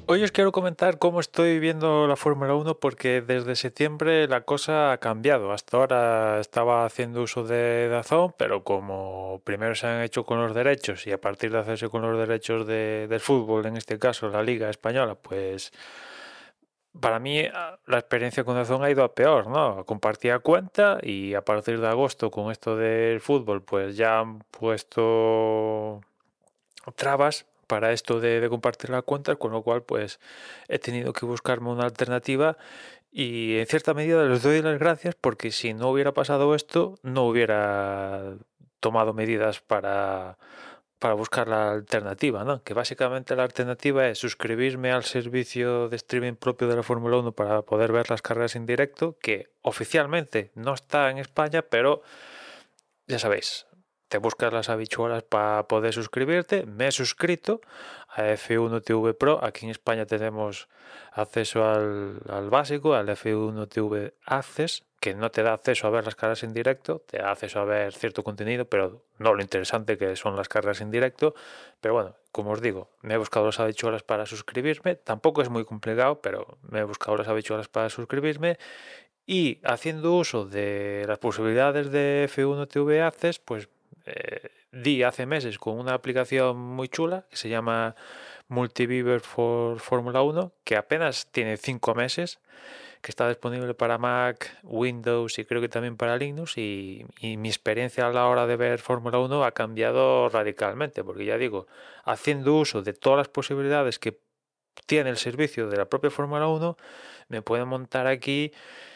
Hoy os quiero comentar cómo estoy viendo la Fórmula Uno porque desde septiembre la cosa ha cambiado. Hasta ahora estaba haciendo uso de DAZN, pero como primero se han hecho con los derechos y a partir de hacerse con los derechos del fútbol, en este caso la Liga Española, pues para mí la experiencia con DAZN ha ido a peor, ¿no? Compartía cuenta y a partir de agosto con esto del fútbol, pues ya han puesto trabas para esto de compartir las cuentas, con lo cual pues he tenido que buscarme una alternativa y en cierta medida les doy las gracias porque si no hubiera pasado esto no hubiera tomado medidas para buscar la alternativa, ¿no? Que básicamente la alternativa es suscribirme al servicio de streaming propio de la Fórmula Uno para poder ver las carreras en directo, que oficialmente no está en España, pero ya sabéis, te buscas las habichuelas para poder suscribirte. Me he suscrito a F1 TV Pro. Aquí en España tenemos acceso al básico, al F1 TV Access, que no te da acceso a ver las carreras en directo, te da acceso a ver cierto contenido, pero no lo interesante que son las carreras en directo. Pero bueno, como os digo, me he buscado las habichuelas para suscribirme. Tampoco es muy complicado, pero me he buscado las habichuelas para suscribirme y haciendo uso de las posibilidades de F1 TV Access, pues di hace meses con una aplicación muy chula que se llama Multiviewer for Fórmula Uno, que apenas tiene 5 meses, que está disponible para Mac, Windows y creo que también para Linux. Y mi experiencia a la hora de ver Fórmula Uno ha cambiado radicalmente, porque ya digo, haciendo uso de todas las posibilidades que tiene el servicio de la propia Fórmula Uno, me puedo montar aquí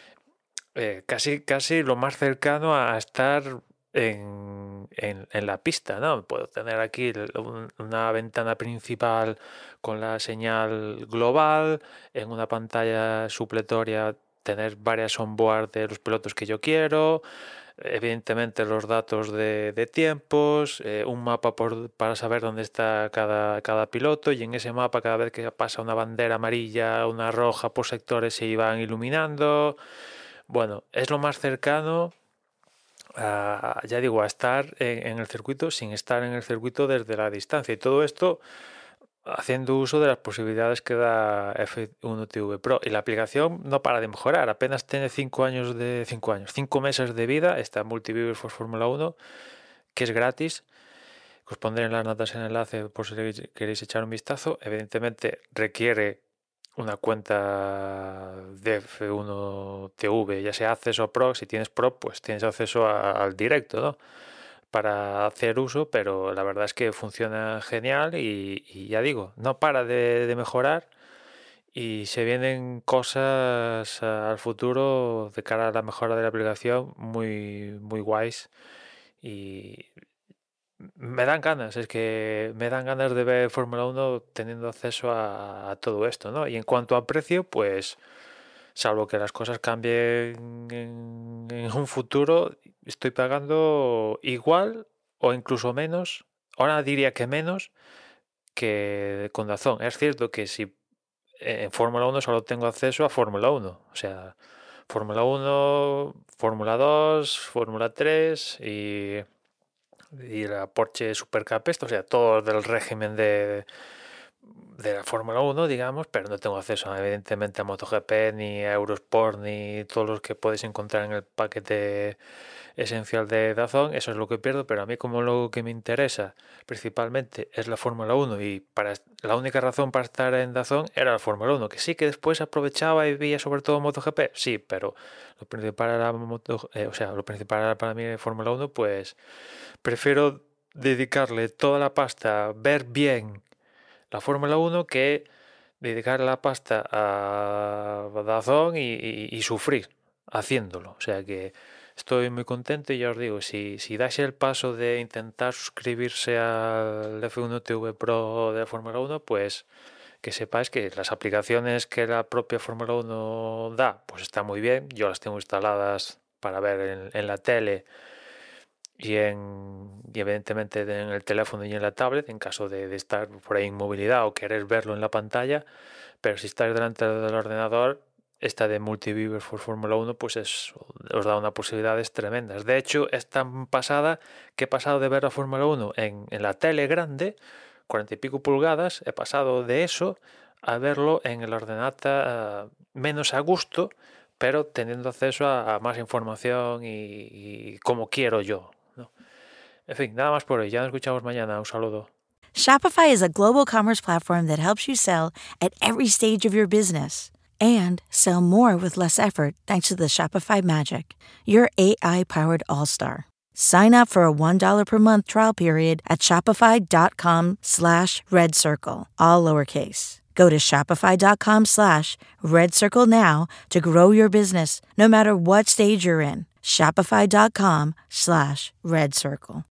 casi lo más cercano a estar en la pista, ¿no? Puedo tener aquí una ventana principal con la señal global, en una pantalla supletoria tener varias onboard de los pilotos que yo quiero, evidentemente los datos de tiempos, un mapa para saber dónde está cada piloto y en ese mapa cada vez que pasa una bandera amarilla, una roja por sectores se iban iluminando. Bueno, es lo más cercano ya digo, a estar en el circuito sin estar en el circuito desde la distancia. Y todo esto haciendo uso de las posibilidades que da F1 TV Pro. Y la aplicación no para de mejorar. Apenas tiene 5 meses de vida. Esta Multiviewer for Fórmula Uno, que es gratis. Os pondré en las notas el enlace por si queréis echar un vistazo. Evidentemente requiere una cuenta de F1 TV, ya sea Access o Pro. Si tienes Pro, pues tienes acceso al directo, ¿no? Para hacer uso, pero la verdad es que funciona genial y ya digo, no para de mejorar y se vienen cosas al futuro de cara a la mejora de la aplicación muy, muy guays y me dan ganas, es que me dan ganas de ver Fórmula Uno teniendo acceso a todo esto, ¿no? Y en cuanto a precio, pues salvo que las cosas cambien en un futuro, estoy pagando igual o incluso menos. Ahora diría que menos que con DAZN. Es cierto que si en Fórmula Uno solo tengo acceso a Fórmula Uno, o sea, Fórmula Uno, Fórmula 2, Fórmula 3 y la Porsche Supercup, esto, o sea, todo del régimen de la Fórmula Uno, digamos, pero no tengo acceso evidentemente a MotoGP, ni a Eurosport, ni todos los que puedes encontrar en el paquete esencial de DAZN. Eso es lo que pierdo, pero a mí como lo que me interesa principalmente es la Fórmula Uno y la única razón para estar en DAZN era la Fórmula Uno, que sí que después aprovechaba y veía sobre todo MotoGP, sí, pero lo principal era o sea, lo principal era para mí Fórmula Uno, pues prefiero dedicarle toda la pasta a ver bien la Fórmula Uno que dedicar la pasta a DAZN y sufrir haciéndolo. O sea que estoy muy contento y ya os digo, si dais el paso de intentar suscribirse al F1 TV Pro de la Fórmula Uno, pues que sepáis que las aplicaciones que la propia Fórmula Uno da, pues está muy bien. Yo las tengo instaladas para ver en la tele y evidentemente en el teléfono y en la tablet en caso de estar por ahí en movilidad o querer verlo en la pantalla, pero si estáis delante del ordenador, esta de Multiviewer for Fórmula Uno pues os da unas posibilidades tremendas. De hecho, es tan pasada que he pasado de ver la Fórmula Uno en la tele grande, 40 y pico pulgadas, he pasado de eso a verlo en el ordenata menos a gusto, pero teniendo acceso a más información y como quiero yo, ¿no? En fin, nada más por hoy. Ya nos escuchamos mañana. Un saludo. Shopify is a global commerce platform that helps you sell at every stage of your business and sell more with less effort thanks to the Shopify Magic, your AI-powered all-star. Sign up for a $1 per month trial period at shopify.com/redcircle, all lowercase. Go to shopify.com/redcircle now to grow your business no matter what stage you're in. Shopify.com/redcircle.